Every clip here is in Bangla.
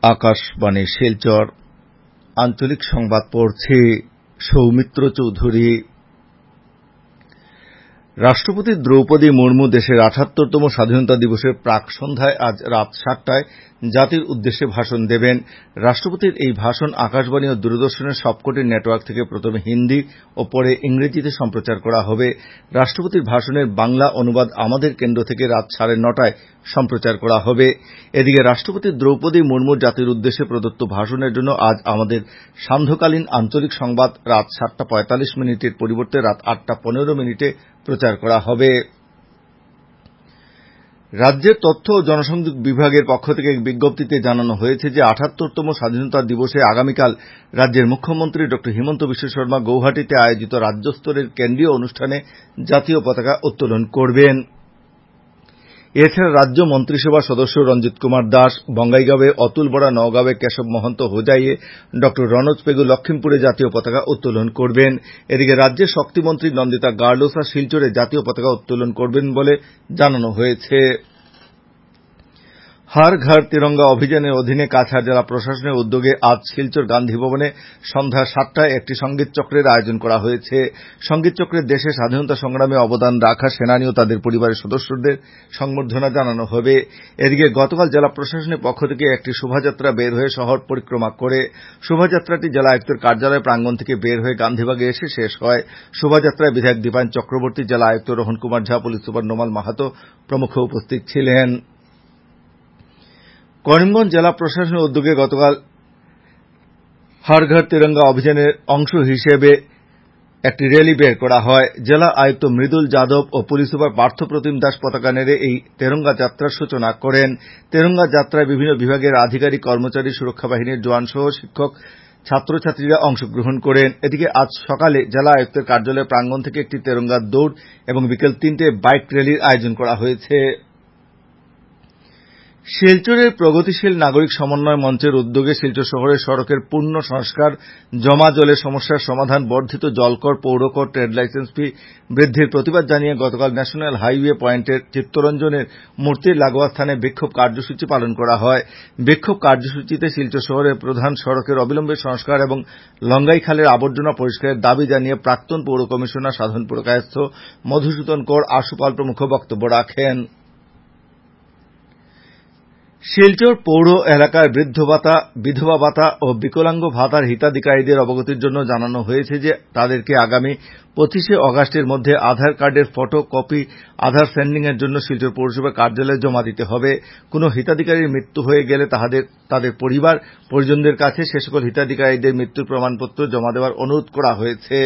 আকাশবাণী শিলচর আঞ্চলিক সংবাদ পড়ছি সৌমিত্র চৌধুরী। রাষ্ট্রপতি দ্রৌপদী মুর্মু দেশের ৭৮তম স্বাধীনতা দিবসের প্রাক সন্ধ্যায় আজ রাত ৭টায় জাতির উদ্দেশ্যে ভাষণ দেবেন। রাষ্ট্রপতির এই ভাষণ আকাশবাণী ও দূরদর্শনের সবকটি নেটওয়ার্ক থেকে প্রথমে হিন্দি ও পরে ইংরেজিতে সম্প্রচার করা হবে। রাষ্ট্রপতির ভাষণের বাংলা অনুবাদ আমাদের কেন্দ্র থেকে রাত ৯:৩০টায় সম্প্রচার করা হবে। এদিকে রাষ্ট্রপতি দ্রৌপদী মুর্মুর জাতির উদ্দেশ্যে প্রদত্ত ভাষণের জন্য আজ আমাদের সান্ধ্যকালীন আঞ্চলিক সংবাদ রাত ৭:৪৫ পরিবর্তে রাত ৮:১৫ প্রচার করা হবে। রাজ্যের তথ্য ও জনসংযোগ বিভাগের পক্ষ থেকে এক বিজ্ঞপ্তিতে জানানো হয়েছে যে ৭৮তম স্বাধীনতা দিবসে আগামীকাল রাজ্যের মুখ্যমন্ত্রী ড হিমন্ত বিশ্ব শর্মা গৌহাটিতে আয়োজিত রাজ্যস্তরের কেন্দ্রীয় অনুষ্ঠানে জাতীয় পতাকা উত্তোলন করবেন। এছাড়া রাজ্য মন্ত্রিসভার সদস্য রঞ্জিত কুমার দাস বঙ্গাইগাঁওয়ে, অতুল বরা নওগাঁওয়ে, কেশব মহন্ত হোজাইয়ে, ড রনোজ পেগু লক্ষিমপুরে জাতীয় পতাকা উত্তোলন করবেন। এদিকে রাজ্যের শক্তিমন্ত্রী নন্দিতা গার্লোসা শিলচরে জাতীয় পতাকা উত্তোলন করবেন বলে জানানো হয়েছে। হর ঘর তিরঙ্গা অভিযানের অধীনে কাছাড় জেলা প্রশাসনের উদ্যোগে আজ শিলচর গান্ধী ভবনে সন্ধ্যা ৭টায় একটি সঙ্গীত চক্রের আয়োজন করা হয়েছে। সঙ্গীত চক্রের দেশে স্বাধীনতা সংগ্রামে অবদান রাখা সেনানী ও তাদের পরিবারের সদস্যদের সংবর্ধনা জানানো হবে। এদিকে গতকাল জেলা প্রশাসনের পক্ষ থেকে একটি শোভাযাত্রা বের হয়ে শহর পরিক্রমা করে। শোভাযাত্রাটি জেলা আয়ুক্তের কার্যালয় প্রাঙ্গণ থেকে বের হয়ে গান্ধীবাগে এসে শেষ হয়। শোভাযাত্রায় বিধায়ক দীপায়ন চক্রবর্তী, জেলা আয়ুক্ত রোহন কুমার ঝা, পুলিশ সুপার নোমাল মাহাতো প্রমুখ উপস্থিত ছিলেন। করিমগঞ্জ জেলা প্রশাসনের উদ্যোগে গতকাল হর ঘর তিরঙ্গা অভিযানের অংশ হিসেবে একটি র্যালি বের করা হয়। জেলা আয়ুক্ত মৃদুল যাদব ও পুলিশ সুপার পার্থপ্রতিম দাস পতাকা নেড়ে এই তেরঙ্গা যাত্রার সূচনা করেন। তেরঙ্গা যাত্রায় বিভিন্ন বিভাগের আধিকারিক, কর্মচারী, সুরক্ষা বাহিনীর জওয়ান সহ শিক্ষক, ছাত্রছাত্রীরা অংশগ্রহণ করেন। এদিকে আজ সকালে জেলা আয়ুক্তের কার্যালয় প্রাঙ্গণ থেকে একটি তেরঙ্গা দৌড় এবং বিকেল ৩টায় বাইক র্যালির আয়োজন করা হয়েছে। শিলচরের প্রগতিশীল নাগরিক সমন্বয় মঞ্চের উদ্যোগে শিলচর শহরের সড়কের পূর্ণ সংস্কার, জমা জলের সমস্যার সমাধান, বর্ধিত জলকর, পৌরকর, ট্রেড লাইসেন্স ফি বৃদ্ধির প্রতিবাদ জানিয়ে গতকাল ন্যাশনাল হাইওয়ে পয়েন্টের চিত্তরঞ্জনের মূর্তির লাগোয়া স্থানে বিক্ষোভ কার্যসূচি পালন করা হয়। বিক্ষোভ কার্যসূচিতে শিলচর শহরের প্রধান সড়কের অবিলম্বে সংস্কার এবং লঙ্গাই খালের আবর্জনা পরিষ্কারের দাবি জানিয়ে প্রাক্তন পৌর কমিশনার সাধন পুরকায়স্থ, মধুসূদন কর, আশু পাল প্রমুখ বক্তব্য রাখেন। শিলচর পৌর এলাকায় বৃদ্ধ ভাতা, বিধবা ভাতা ও বিকলাঙ্গ ভাতার হিতাধিকারীদের অবগতির জন্য জানানো হয়েছে যে তাদেরকে আগামী ২৫শে অগাস্টের মধ্যে আধার কার্ডের ফটো কপি আধার সেন্ডিং এর জন্য শিলচর পৌরসভার কার্যালয়ে জমা দিতে হবে। কোন হিতাধিকারীর মৃত্যু হয়ে গেলে তাদের পরিবার পরিজনদের কাছে সে সকল হিতাধিকারীদের মৃত্যুর প্রমাণপত্র জমা দেওয়ার অনুরোধ করা হয়েছে।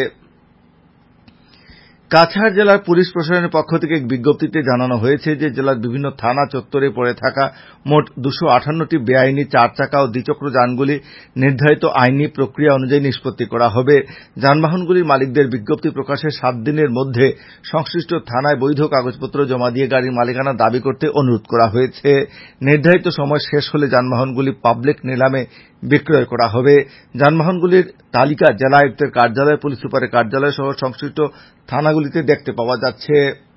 কাছাড় জেলার পুলিশ প্রশাসনের পক্ষ থেকে এক বিজ্ঞপ্তিতে জানানো হয়েছে যে জেলার বিভিন্ন থানা চত্বরে পড়ে থাকা মোট ২৫৮টি বেআইনি চারচাকা ও দ্বিচক্র যানগুলি নির্ধারিত আইনি প্রক্রিয়া অনুযায়ী নিষ্পত্তি করা হবে। যানবাহনগুলির মালিকদের বিজ্ঞপ্তি প্রকাশের ৭ দিনের মধ্যে সংশ্লিষ্ট থানায় বৈধ কাগজপত্র জমা দিয়ে গাড়ির মালিকানা দাবি করতে অনুরোধ করা হয়েছে। নির্ধারিত সময় শেষ হলে যানবাহনগুলি পাবলিক নিলামে বিক্রয় করা হবে। যানবাহনগুলির তালিকা জেলা আয়ুক্তের কার্যালয়, পুলিশ সুপারের কার্যালয় সহ সংশ্লিষ্ট থানাগুলিতে দেখতে পাওয়া যাচ্ছে।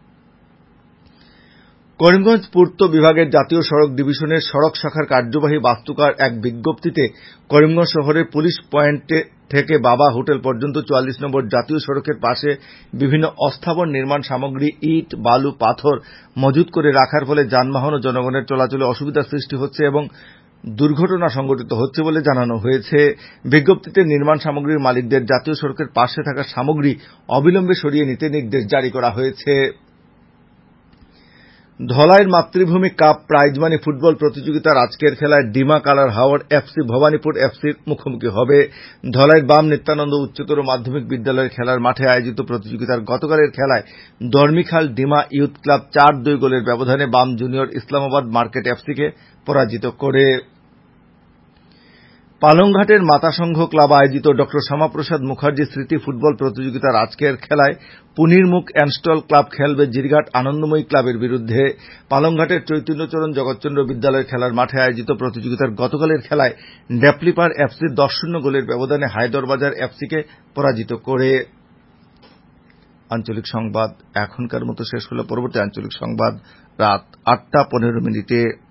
করিমগঞ্জ পূর্ত বিভাগের জাতীয় সড়ক ডিভিশনের সড়ক শাখার কার্যবাহী বাস্তুকার এক বিজ্ঞপ্তিতে করিমগঞ্জ শহরের পুলিশ পয়েন্ট থেকে বাবা হোটেল পর্যন্ত ৪৪ নম্বর জাতীয় সড়কের পাশে বিভিন্ন অস্থাবর নির্মাণ সামগ্রী, ইট, বালু, পাথর মজুত করে রাখার ফলে যানবাহন ও জনগণের চলাচলে অসুবিধার সৃষ্টি হচ্ছে এবং দুর্ঘটনা সংঘটিত হচ্ছে বলে জানানো হয়েছে। বিজ্ঞপ্তিতে নির্মাণ সামগ্রীর মালিকদের জাতীয় সড়কের পাশে থাকা সামগ্রী অবিলম্বে সরিয়ে নিতে নির্দেশ জারি করা হয়েছে। ধলাইয়ের মাতৃভূমি কাপ প্রাইজমানি ফুটবল প্রতিযোগিতার আজকের খেলায় ডিমা কালার হাওড় এফসি ভবানীপুর এফসির মুখোমুখি হবে। ধলাইয়ের বাম নিত্যানন্দ উচ্চতর মাধ্যমিক বিদ্যালয়ের খেলার মাঠে আয়োজিত প্রতিযোগিতার গতকালের খেলায় দর্মিখাল ডিমা ইয়ুথ ক্লাব ৪-২ গোলের ব্যবধানে বাম জুনিয়র ইসলামাবাদ মার্কেট এফসিকে পরাজিত করে। পালংঘাটের মাতাসংঘ ক্লাব আয়োজিত ড শ্যামাপ্রসাদ মুখার্জি স্মৃতি ফুটবল প্রতিযোগিতার আজকের খেলায় পুনিরমুখ এনস্টল ক্লাব খেলবে জিরঘাট আনন্দময়ী ক্লাবের বিরুদ্ধে। পালংঘাটের চৈতন্যচরণ জগৎচন্দ্র বিদ্যালয়ের খেলার মাঠে আয়োজিত প্রতিযোগিতার গতকালের খেলায় ড্যাপলিপার এফসি ১০-০ গোলের ব্যবধানে হায়দরবাজার এফসিকে পরাজিত করে। আঞ্চলিক সংবাদ এখনকার মতো শেষ হল। পরবর্তী আঞ্চলিক সংবাদ রাত ৮:১৫।